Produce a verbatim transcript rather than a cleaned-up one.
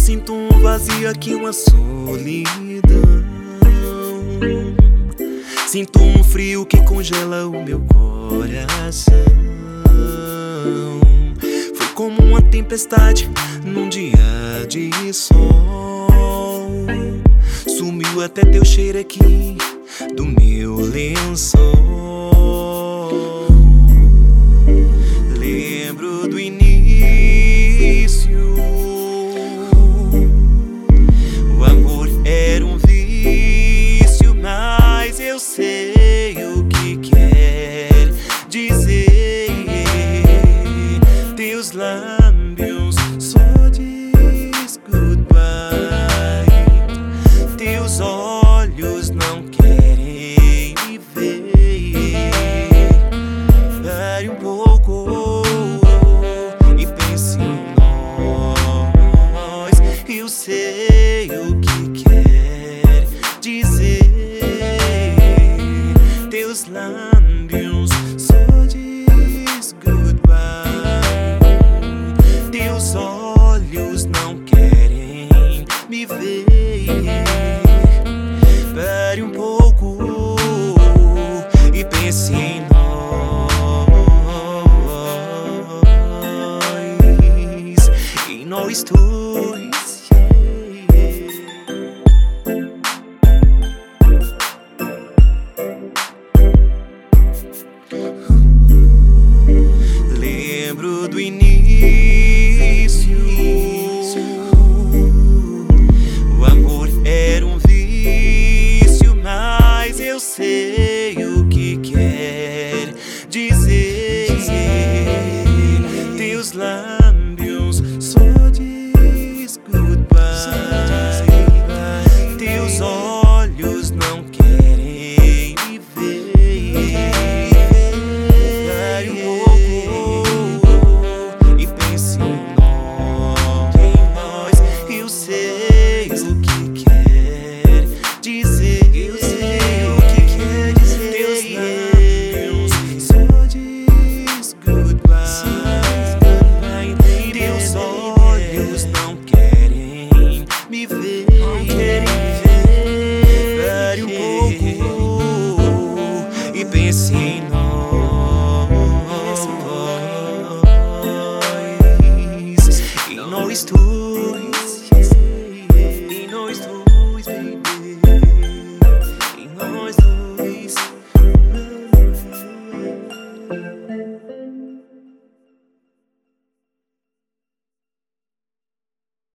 sinto um vazio aqui, uma solidão. Sinto um frio que congela o meu coração. Foi como uma tempestade num dia de sol. Sumiu até teu cheiro aqui do meu lençol. Lembro do início. O amor era um vício, mas eu sei o que quer dizer. Teus lábios só diz goodbye. Teus olhos não querem me ver. Pare um pouco e pense em nós. Eu sei o que quer dizer. Teus lábios só diz goodbye. Teus olhos não querem me ver. Pare um pouco e pense em nós, em nós dois. Lembro do início. O amor era um vício, mas eu sei o que quer dizer. Teus lábios só diz goodbye. Teus olhos não querem me ver. Pare um pouco e pense em nós. Eu sei o que quer dizer. Eu sei o que quer dizer. Teus lábios só diz goodbye. Teus olhos não querem me ver. Pare um pouco e pense em nós, em nós dois.